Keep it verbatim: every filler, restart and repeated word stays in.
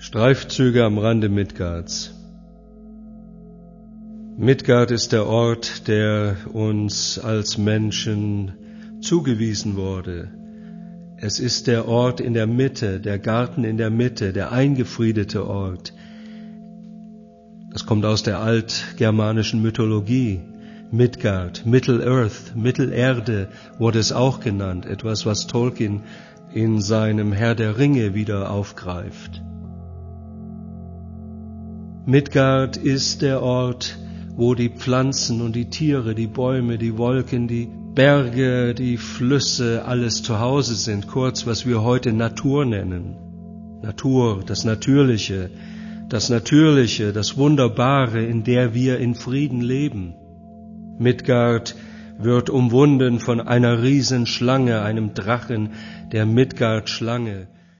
Streifzüge am Rande Midgards. Midgard ist der Ort, der uns als Menschen zugewiesen wurde. Es ist der Ort in der Mitte, der Garten in der Mitte, der eingefriedete Ort. Das kommt aus der altgermanischen Mythologie. Midgard, Middle-earth, Mittelerde wurde es auch genannt, etwas, was Tolkien in seinem Herr der Ringe wieder aufgreift. Midgard ist der Ort, wo die Pflanzen und die Tiere, die Bäume, die Wolken, die Berge, die Flüsse, alles zu Hause sind. Kurz, was wir heute Natur nennen. Natur, das Natürliche, das Natürliche, das Wunderbare, in der wir in Frieden leben. Midgard wird umwunden von einer Riesenschlange, einem Drachen, der Midgard-Schlange.